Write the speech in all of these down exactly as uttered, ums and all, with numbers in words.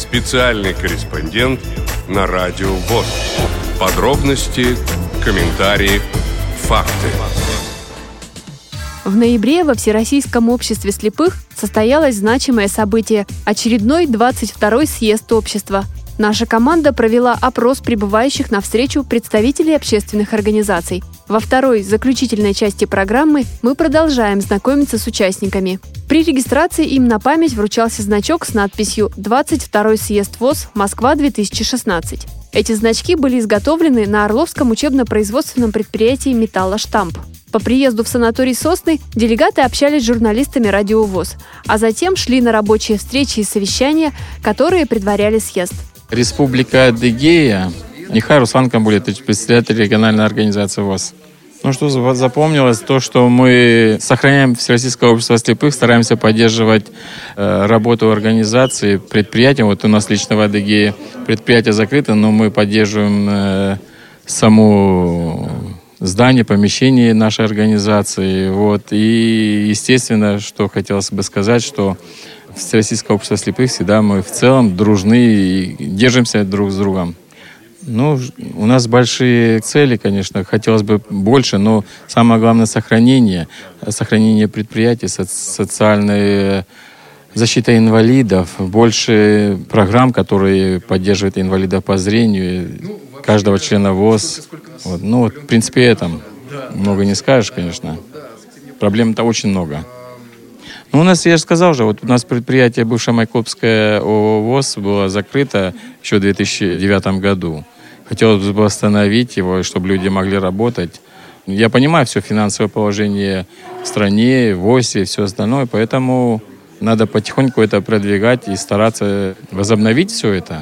Специальный корреспондент на Радио ВОС. Подробности, комментарии, факты. В ноябре во Всероссийском обществе слепых состоялось значимое событие – очередной двадцать второй съезд общества. Наша команда провела опрос прибывающих на встречу представителей общественных организаций. Во второй, заключительной части программы мы продолжаем знакомиться с участниками. При регистрации им на память вручался значок с надписью «двадцать второй съезд ВОС. Москва-две тысячи шестнадцать». Эти значки были изготовлены на Орловском учебно-производственном предприятии «Металлоштамп». По приезду в санаторий «Сосны» делегаты общались с журналистами Радио ВОС, а затем шли на рабочие встречи и совещания, которые предваряли съезд. Республика Адыгея. Нехай Руслан Камбулетович, председатель региональной организации ВОС. Ну что запомнилось, то, что мы сохраняем Всероссийское общество слепых, стараемся поддерживать э, работу организации, предприятия. Вот у нас лично в Адыгее предприятие закрыто, но мы поддерживаем э, само здание, помещение нашей организации. Вот. И, естественно, что хотелось бы сказать, что Всероссийское общество слепых всегда мы в целом дружны и держимся друг с другом. Ну, у нас большие цели, конечно, хотелось бы больше, но самое главное — сохранение, сохранение предприятий, социальная защита инвалидов, больше программ, которые поддерживают инвалидов по зрению, каждого члена ВОС. Вот. Ну, вот, в принципе, это много не скажешь, конечно. Проблем-то очень много. Ну, у нас, я же сказал же, вот у нас предприятие, бывшее Майкопское ООО ВОС, было закрыто еще в две тысячи девятом году. Хотелось бы восстановить его, чтобы люди могли работать. Я понимаю все финансовое положение в стране, в ВОСе и все остальное, поэтому надо потихоньку это продвигать и стараться возобновить все это.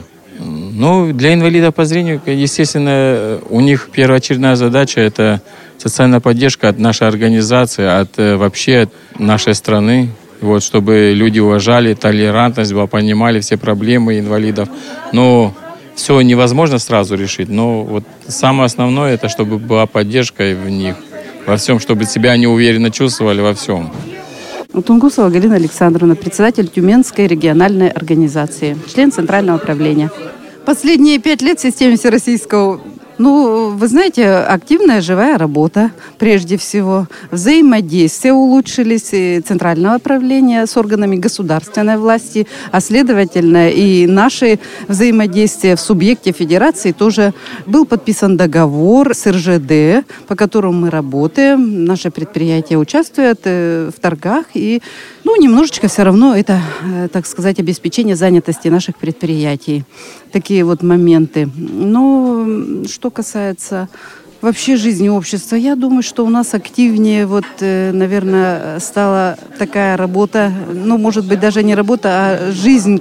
Ну, для инвалидов по зрению, естественно, у них первоочередная задача — это социальная поддержка от нашей организации, от вообще от нашей страны, вот, чтобы люди уважали, толерантность была, понимали все проблемы инвалидов. Но все невозможно сразу решить, но вот самое основное — это чтобы была поддержка в них, во всем, чтобы себя они уверенно чувствовали во всем. Тунгусова Галина Александровна, председатель Тюменской региональной организации, член Центрального правления. Последние пять лет в системе Всероссийского, ну, вы знаете, активная живая работа, прежде всего. Взаимодействия улучшились и Центрального правления с органами государственной власти, а следовательно и наши взаимодействия в субъекте федерации тоже. Был подписан договор с эр жэ дэ, по которому мы работаем. Наше предприятие участвует в торгах и, ну, немножечко все равно это, так сказать, обеспечение занятости наших предприятий. Такие вот моменты. Но что касается вообще жизни общества, я думаю, что у нас активнее, вот, наверное, стала такая работа, ну, может быть, даже не работа, а жизнь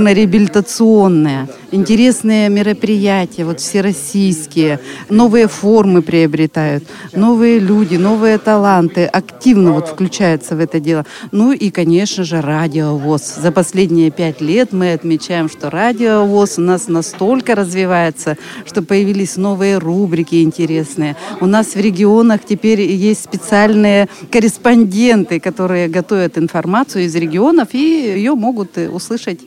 культурно-реабилитационная. Интересные мероприятия, вот, всероссийские, новые формы приобретают, новые люди, новые таланты активно вот включаются в это дело. Ну и, конечно же, Радио ВОС. За последние пять лет мы отмечаем, что Радио ВОС у нас настолько развивается, что появились новые рубрики интересные. У нас в регионах теперь есть специальные корреспонденты, которые готовят информацию из регионов, и ее могут услышать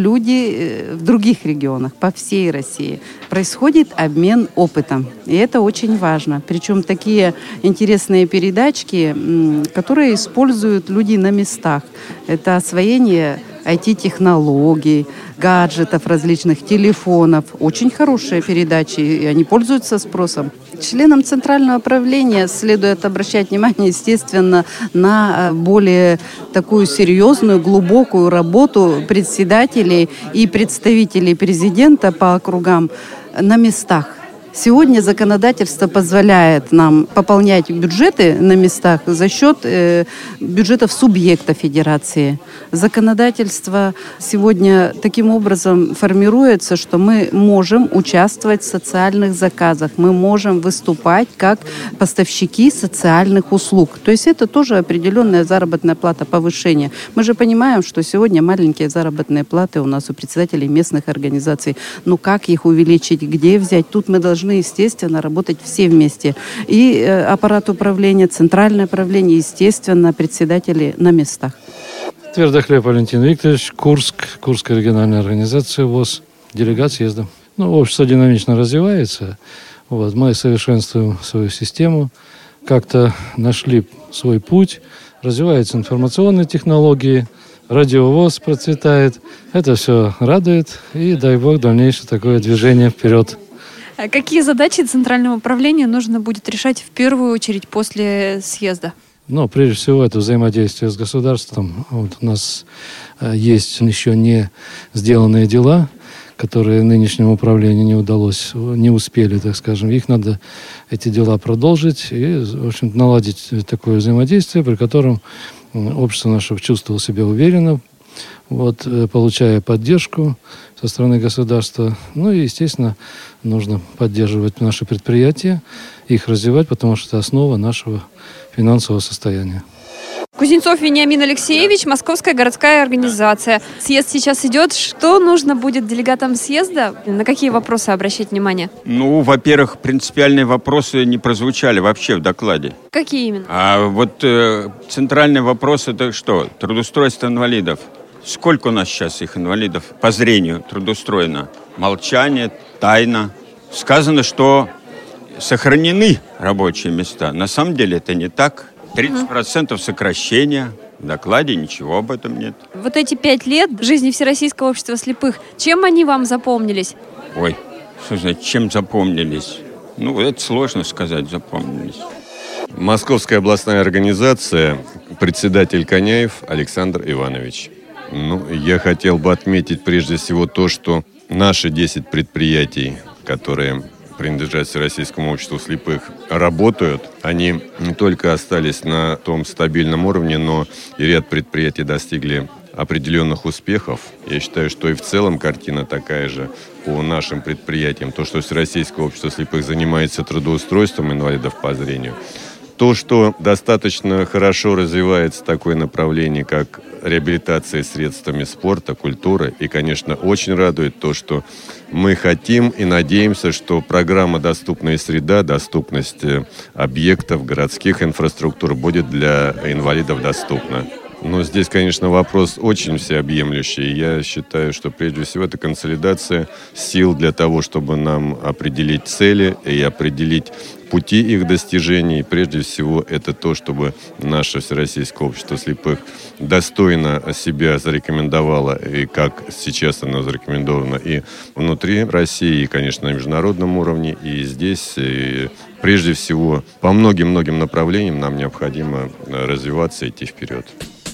люди в других регионах. По всей России происходит обмен опытом, и это очень важно. Причем такие интересные передачки, которые используют люди на местах. Это освоение ай ти-технологий, гаджетов различных, телефонов. Очень хорошие передачи, и они пользуются спросом. Членам Центрального правления следует обращать внимание, естественно, на более такую серьезную, глубокую работу председателей и представителей президента по округам на местах. Сегодня законодательство позволяет нам пополнять бюджеты на местах за счет э, бюджетов субъекта федерации. Законодательство сегодня таким образом формируется, что мы можем участвовать в социальных заказах, мы можем выступать как поставщики социальных услуг. То есть это тоже определенная заработная плата, повышение. Мы же понимаем, что сегодня маленькие заработные платы у нас у председателей местных организаций. Ну как их увеличить, где взять? Тут мы должны, естественно, работать все вместе. И аппарат управления, центральное правление, естественно, председатели на местах. Твердохлеб Валентин Викторович, Курск, Курская региональная организация ВОС, делегат съезда. Ну, общество динамично развивается. Вот, мы совершенствуем свою систему, как-то нашли свой путь, развиваются информационные технологии, радиовоз процветает. Это все радует, и дай бог дальнейшее такое движение вперед. А какие задачи Центрального управления нужно будет решать в первую очередь после съезда? Ну, прежде всего, это взаимодействие с государством. Вот у нас э, есть еще не сделанные дела, которые нынешнему управлению не удалось, не успели, так скажем. Их надо, эти дела продолжить и, в общем, наладить такое взаимодействие, при котором общество наше чувствовало себя уверенно, вот, получая поддержку со стороны государства. Ну и, естественно, нужно поддерживать наши предприятия, их развивать, потому что это основа нашего финансового состояния. Кузнецов Вениамин Алексеевич, Московская городская организация. Съезд сейчас идет. Что нужно будет делегатам съезда? На какие вопросы обращать внимание? Ну, во-первых, принципиальные вопросы не прозвучали вообще в докладе. Какие именно? А вот э, центральный вопрос — это что? Трудоустройство инвалидов. Сколько у нас сейчас их инвалидов по зрению трудоустроено? Молчание, тайна. Сказано, что сохранены рабочие места. На самом деле это не так. тридцать процентов сокращения. В докладе ничего об этом нет. Вот эти пять лет жизни Всероссийского общества слепых, чем они вам запомнились? Ой, что значит, чем запомнились? Ну, это сложно сказать, запомнились. Московская областная организация, председатель Коняев Александр Иванович. Ну, я хотел бы отметить прежде всего то, что наши десять предприятий, которые принадлежат Всероссийскому обществу слепых, работают. Они не только остались на том стабильном уровне, но и ряд предприятий достигли определенных успехов. Я считаю, что и в целом картина такая же по нашим предприятиям. То, что Всероссийское общество слепых занимается трудоустройством инвалидов по зрению, то, что достаточно хорошо развивается такое направление, как реабилитация средствами спорта, культуры. И, конечно, очень радует то, что мы хотим и надеемся, что программа «Доступная среда», доступность объектов, городских инфраструктур будет для инвалидов доступна. Но здесь, конечно, вопрос очень всеобъемлющий. Я считаю, что прежде всего это консолидация сил для того, чтобы нам определить цели и определить пути их достижений. Прежде всего это то, чтобы наше Всероссийское общество слепых достойно себя зарекомендовало, и как сейчас оно зарекомендовано и внутри России, и, конечно, на международном уровне. И здесь, и прежде всего, по многим-многим направлениям нам необходимо развиваться и идти вперед.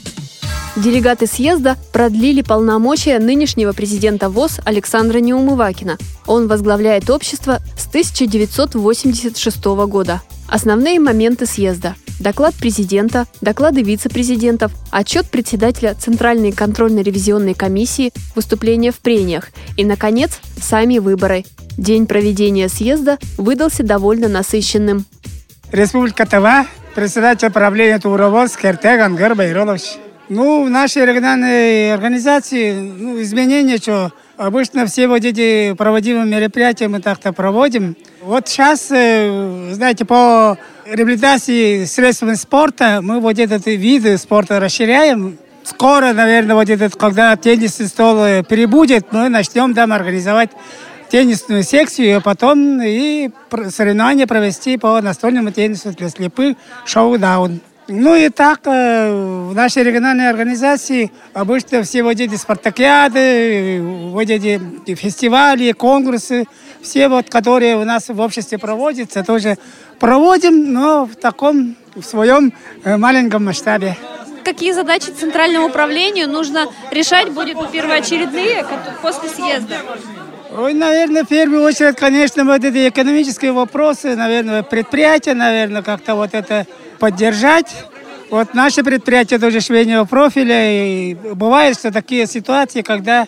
Делегаты съезда продлили полномочия нынешнего президента ВОС Александра Неумывакина. Он возглавляет общество с тысяча девятьсот восемьдесят шестого года. Основные моменты съезда: доклад президента, доклады вице-президентов, отчет председателя Центральной контрольно-ревизионной комиссии, выступления в прениях и, наконец, сами выборы. День проведения съезда выдался довольно насыщенным. Республика Тыва, председатель правления Туровоз Кертег Ангар Байролович. Ну, в нашей региональной организации ну, изменения, что обычно все вот эти проводимые мероприятия мы так-то проводим. Вот сейчас, знаете, по реабилитации средствами спорта мы вот этот вид спорта расширяем. Скоро, наверное, вот этот, когда теннисный стол перебудет, мы начнем там организовать теннисную секцию, а потом и соревнования провести по настольному теннису для слепых шоу-даун. Ну и так, в нашей региональной организации обычно все вот эти спартакиады, вот эти фестивали, конкурсы, все вот, которые у нас в обществе проводятся, тоже проводим, но в таком, в своем маленьком масштабе. Какие задачи Центральному управлению нужно решать будет первоочередные после съезда? Ой, наверное, в первую очередь, конечно, вот эти экономические вопросы, наверное, предприятия, наверное, как-то вот это поддержать. Вот наше предприятие тоже швейного профиля, и бывает, что такие ситуации, когда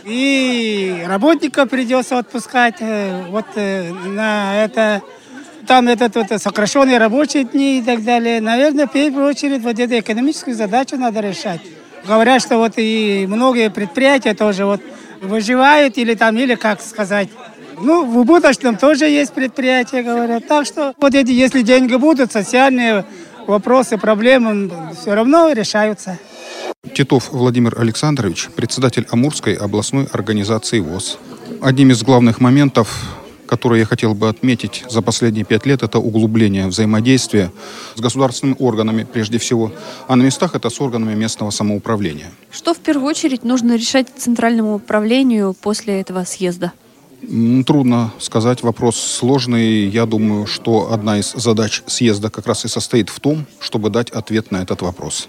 и работников придется отпускать, вот на это, там этот вот сокращенные рабочие дни и так далее. Наверное, в первую очередь вот эту экономическую задачу надо решать. Говорят, что вот и многие предприятия тоже вот выживают или там, или как сказать. Ну, в будущем тоже есть предприятия, говорят. Так что вот эти, если деньги будут, социальные вопросы, проблемы все равно решаются. Титов Владимир Александрович, председатель Амурской областной организации ВОС. Одним из главных моментов, которые я хотел бы отметить за последние пять лет, это углубление взаимодействия с государственными органами прежде всего, а на местах это с органами местного самоуправления. Что в первую очередь нужно решать центральному управлению после этого съезда? Трудно сказать, вопрос сложный. Я думаю, что одна из задач съезда как раз и состоит в том, чтобы дать ответ на этот вопрос.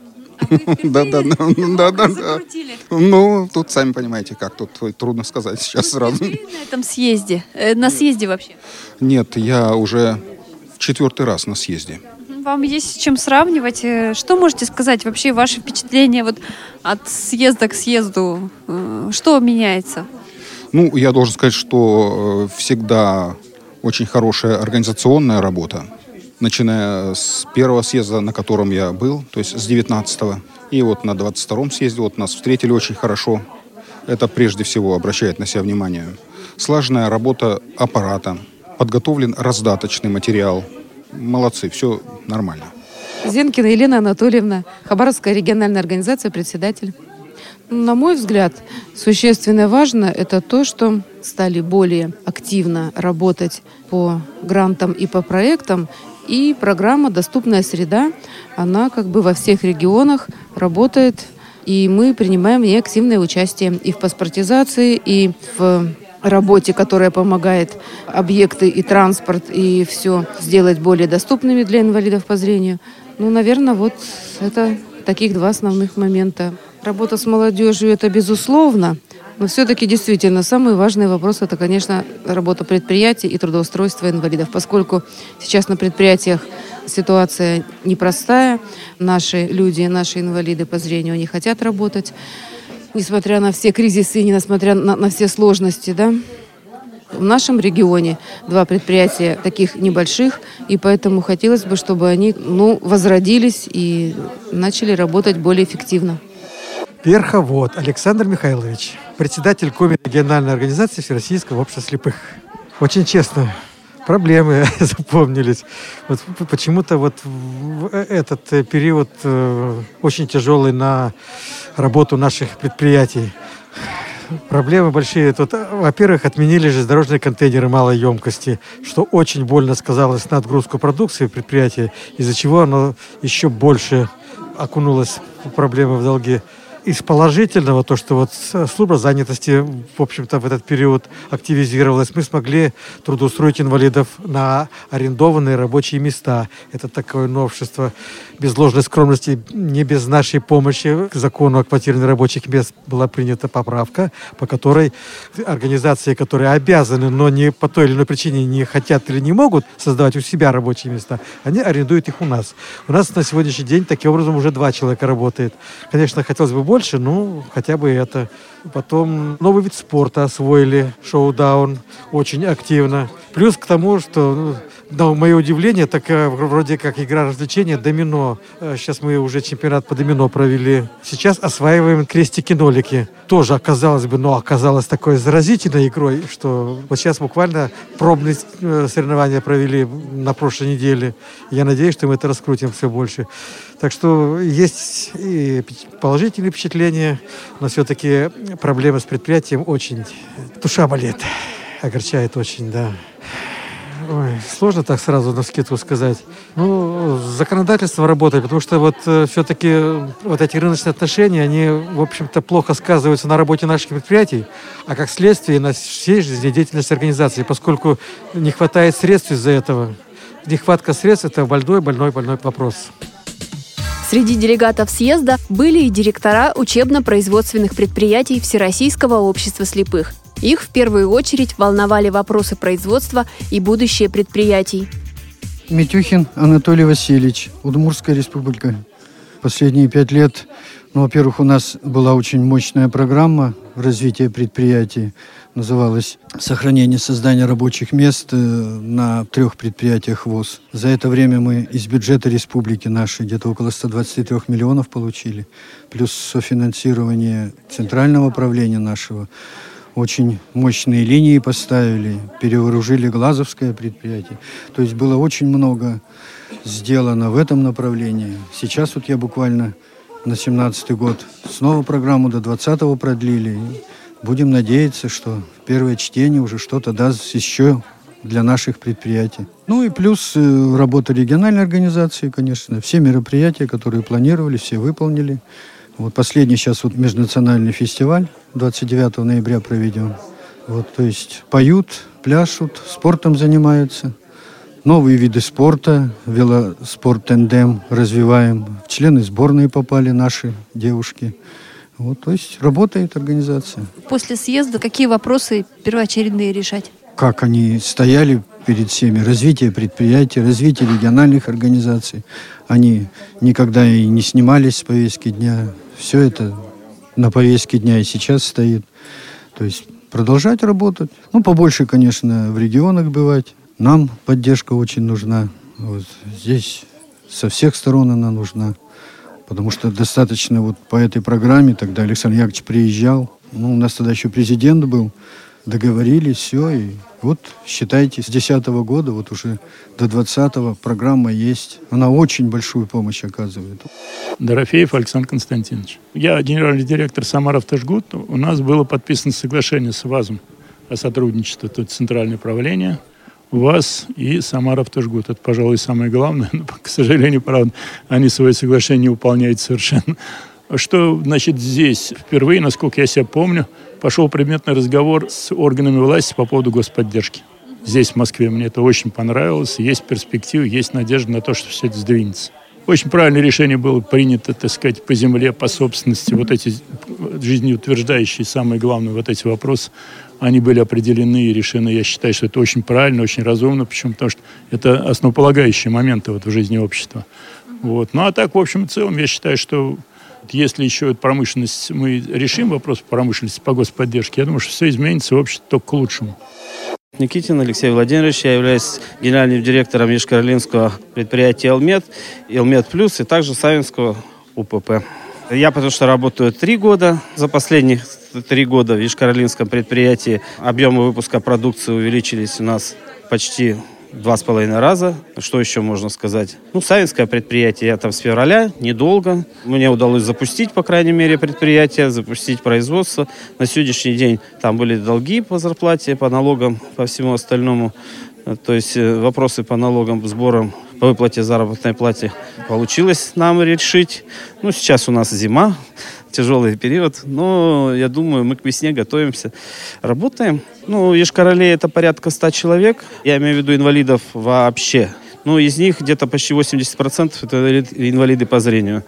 Да, да, да, да, да. Ну, тут сами понимаете, как тут трудно сказать сейчас сразу. На этом съезде, на съезде вообще? Нет, я уже в четвертый раз на съезде. Вам есть с чем сравнивать? Что можете сказать вообще, ваши впечатления вот от съезда к съезду? Что меняется? Ну, я должен сказать, что всегда очень хорошая организационная работа, начиная с первого съезда, на котором я был, то есть с девятнадцатого, и вот на двадцать втором съезде вот нас встретили очень хорошо. Это прежде всего обращает на себя внимание. Слаженная работа аппарата, подготовлен раздаточный материал. Молодцы, все нормально. Зенкина Елена Анатольевна, Хабаровская региональная организация, председатель. На мой взгляд, существенно важно это то, что стали более активно работать по грантам и по проектам. И программа «Доступная среда», она как бы во всех регионах работает. И мы принимаем в ней активное участие и в паспортизации, и в работе, которая помогает объекты и транспорт, и все сделать более доступными для инвалидов по зрению. Ну, наверное, вот это таких два основных момента. Работа с молодежью – это безусловно, но все-таки действительно самый важный вопрос – это, конечно, работа предприятий и трудоустройство инвалидов, поскольку сейчас на предприятиях ситуация непростая. Наши люди, наши инвалиды по зрению не хотят работать, несмотря на все кризисы, несмотря на, на все сложности, да. В нашем регионе два предприятия таких небольших, и поэтому хотелось бы, чтобы они ну, возродились и начали работать более эффективно. Верховод Александр Михайлович, председатель Коми региональной организации Всероссийского общества слепых. Очень честно, проблемы запомнились. Вот почему-то вот этот период очень тяжелый на работу наших предприятий. Проблемы большие. Тут, во-первых, отменили железнодорожные контейнеры малой емкости, что очень больно сказалось на отгрузку продукции предприятия, из-за чего оно еще больше окунулось в проблемы, в долги. Из положительного, то, что вот служба занятости, в общем-то, в этот период активизировалась, мы смогли трудоустроить инвалидов на арендованные рабочие места. Это такое новшество. Без ложной скромности, не без нашей помощи к закону о квотировании рабочих мест была принята поправка, по которой организации, которые обязаны, но не по той или иной причине не хотят или не могут создавать у себя рабочие места, они арендуют их у нас. У нас на сегодняшний день таким образом уже два человека работает. Конечно, хотелось бы больше, ну, хотя бы это. Потом новый вид спорта освоили, шоу-даун, очень активно. Плюс к тому, что, на мое удивление, такая вроде как игра развлечения, домино. Сейчас мы уже чемпионат по домино провели. Сейчас осваиваем крестики-нолики. Тоже оказалось бы, но оказалось такой заразительной игрой, что вот сейчас буквально пробные соревнования провели на прошлой неделе. Я надеюсь, что мы это раскрутим все больше. Так что есть и положительные впечатления, но все-таки проблемы с предприятием очень... Душа болит, огорчает очень, да. Ой, сложно так сразу навскидку сказать. Ну, законодательство работает, потому что вот э, все-таки вот эти рыночные отношения, они, в общем-то, плохо сказываются на работе наших предприятий, а как следствие на всей жизнедеятельности организации, поскольку не хватает средств из-за этого. Нехватка средств – это больной, больной, больной вопрос. Среди делегатов съезда были и директора учебно-производственных предприятий Всероссийского общества слепых. Их в первую очередь волновали вопросы производства и будущее предприятий. Митюхин Анатолий Васильевич, Удмуртская республика. Последние пять лет, ну, во-первых, у нас была очень мощная программа развития предприятий. Называлась «Сохранение создания рабочих мест» на трех предприятиях ВОС. За это время мы из бюджета республики нашей где-то около ста двадцати трёх миллионов получили. Плюс софинансирование центрального управления нашего. Очень мощные линии поставили, перевооружили Глазовское предприятие. То есть было очень много сделано в этом направлении. Сейчас вот я буквально на семнадцатый год. Снова программу до двадцатого продлили. И будем надеяться, что первое чтение уже что-то даст еще для наших предприятий. Ну и плюс э, работа региональной организации, конечно. Все мероприятия, которые планировали, все выполнили. Вот последний сейчас вот межнациональный фестиваль двадцать девятого ноября проведем. Вот, то есть поют, пляшут, спортом занимаются. Новые виды спорта, велоспорт, тандем развиваем. В члены сборной попали наши девушки. Вот, то есть работает организация. После съезда какие вопросы первоочередные решать? Как они стояли перед всеми, развитие предприятий, развитие региональных организаций. Они никогда и не снимались с повестки дня. Все это на повестке дня и сейчас стоит. То есть продолжать работать. Ну, побольше, конечно, в регионах бывать. Нам поддержка очень нужна. Вот здесь со всех сторон она нужна. Потому что достаточно вот по этой программе тогда Александр Яковлевич приезжал. Ну, у нас тогда еще президент был. Договорились, все. И вот, считайте, с десятого года, вот уже до двадцатого программа есть. Она очень большую помощь оказывает. Дорофеев Александр Константинович. Я генеральный директор Самаравтожгут. У нас было подписано соглашение с ВАЗом о сотрудничестве. Тут центральное правление, ВАЗ и Самаравтожгут. Это, пожалуй, самое главное. Но, к сожалению, правда, они свои соглашения не выполняют совершенно. Что, значит, здесь впервые, насколько я себя помню, пошел предметный разговор с органами власти по поводу господдержки. Здесь, в Москве, мне это очень понравилось. Есть перспективы, есть надежда на то, что все это сдвинется. Очень правильное решение было принято, так сказать, по земле, по собственности. Вот эти жизнеутверждающие, самые главные вот эти вопросы, они были определены и решены. Я считаю, что это очень правильно, очень разумно. Почему? Потому что это основополагающие моменты вот в жизни общества. Вот. Ну, а так, в общем и целом, я считаю, что если еще промышленность, мы решим вопрос промышленности по господдержке, я думаю, что все изменится в обществе только к лучшему. Никитин Алексей Владимирович, я являюсь генеральным директором Ешкар-Олинского предприятия «Элмет», «Элмет Плюс» и также Савинского УПП. Я потому что работаю три года. За последних три года в Ешкар-Олинском предприятии объемы выпуска продукции увеличились у нас почти два с половиной раза. Что еще можно сказать? Ну, Савинское предприятие, я там с февраля, недолго. Мне удалось запустить, по крайней мере, предприятие, запустить производство. На сегодняшний день там были долги по зарплате, по налогам, по всему остальному. То есть вопросы по налогам, сборам, по выплате заработной платы получилось нам решить. Ну, сейчас у нас зима, тяжелый период, но я думаю, мы к весне готовимся, работаем. Ну, Ешкар-Оле это порядка ста человек, я имею в виду инвалидов вообще. Ну, из них где-то почти восемьдесят процентов это инвалиды по зрению.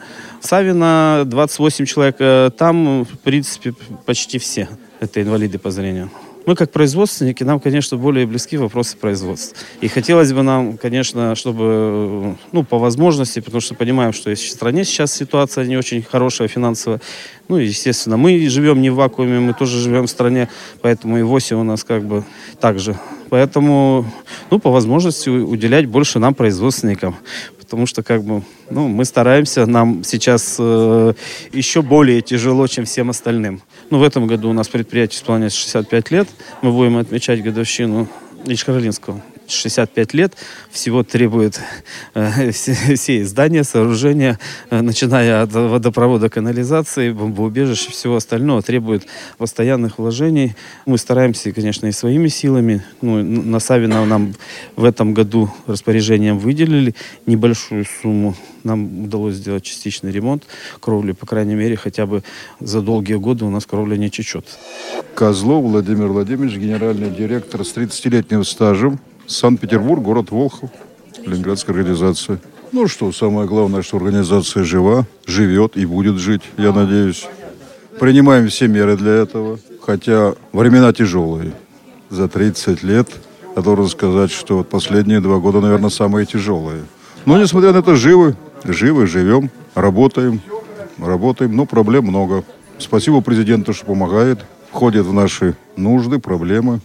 Савино двадцать восемь человек, там, в принципе, почти все это инвалиды по зрению. Мы, как производственники, нам, конечно, более близки вопросы производства. И хотелось бы нам, конечно, чтобы, ну, по возможности, потому что понимаем, что в стране сейчас ситуация не очень хорошая финансовая. Ну, естественно, мы живем не в вакууме, мы тоже живем в стране, поэтому и ВОСи у нас как бы так же. Поэтому, ну, по возможности уделять больше нам, производственникам. Потому что, как бы, ну, мы стараемся, нам сейчас э, еще более тяжело, чем всем остальным. Ну, в этом году у нас предприятие исполняется шестьдесят пять лет. Мы будем отмечать годовщину Ешкар-Олинского. шестьдесят пять лет всего требует э, все, все здания, сооружения, э, начиная от водопровода, канализации, бомбоубежищ и всего остального, требует постоянных вложений. Мы стараемся, конечно, и своими силами. Ну, на Савино нам в этом году распоряжением выделили небольшую сумму. Нам удалось сделать частичный ремонт кровли, по крайней мере, хотя бы за долгие годы у нас кровля не течет. Козлов Владимир Владимирович, генеральный директор с тридцатилетним стажем. Санкт-Петербург, город Волхов, Ленинградская организация. Ну что, самое главное, что организация жива, живет и будет жить, я надеюсь. Принимаем все меры для этого, хотя времена тяжелые. За тридцать лет я должен сказать, что вот последние два года, наверное, самые тяжелые. Но, несмотря на это, живы, живы, живем, работаем, работаем, но проблем много. Спасибо президенту, что помогает, входит в наши нужды, проблемы.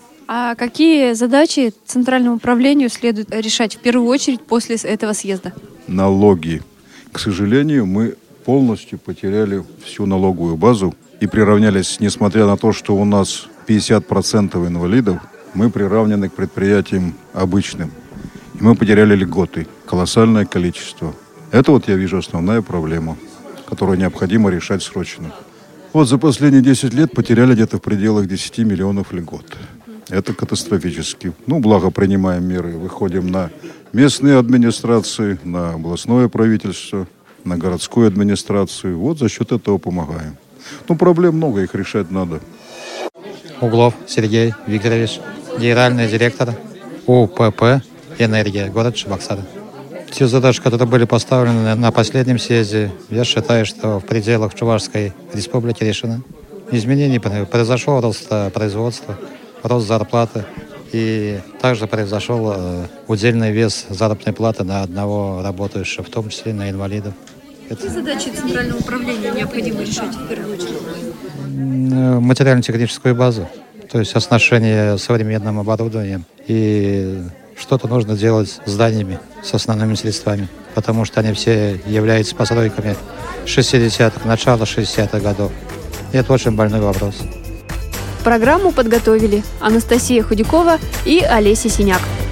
А какие задачи Центральному управлению следует решать в первую очередь после этого съезда? Налоги. К сожалению, мы полностью потеряли всю налоговую базу и приравнялись, несмотря на то, что у нас пятьдесят процентов инвалидов, мы приравнены к предприятиям обычным. И мы потеряли льготы, колоссальное количество. Это вот я вижу основная проблема. которую необходимо решать срочно. Вот за последние десять лет потеряли где-то в пределах десять миллионов льгот. Это катастрофически. Ну, благо принимаем меры, выходим на местные администрации, на областное правительство, на городскую администрацию. Вот за счет этого помогаем. Ну, проблем много, их решать надо. Углов Сергей Викторович, генеральный директор УПП «Энергия», город Чебоксары. Те задачи, которые были поставлены на последнем съезде, я считаю, что в пределах Чувашской республики решены. Изменений произошел рост производства, рост зарплаты, и также произошел удельный вес заработной платы на одного работающего, в том числе на инвалидов. Какие задачи центрального управления необходимо решать в первую очередь? Материально-техническую базу, то есть оснащение современным оборудованием, и что-то нужно делать с зданиями, с основными средствами, потому что они все являются постройками шестидесятых, начала шестидесятых годов. И это очень больной вопрос. Программу подготовили Анастасия Худякова и Олеся Синяк.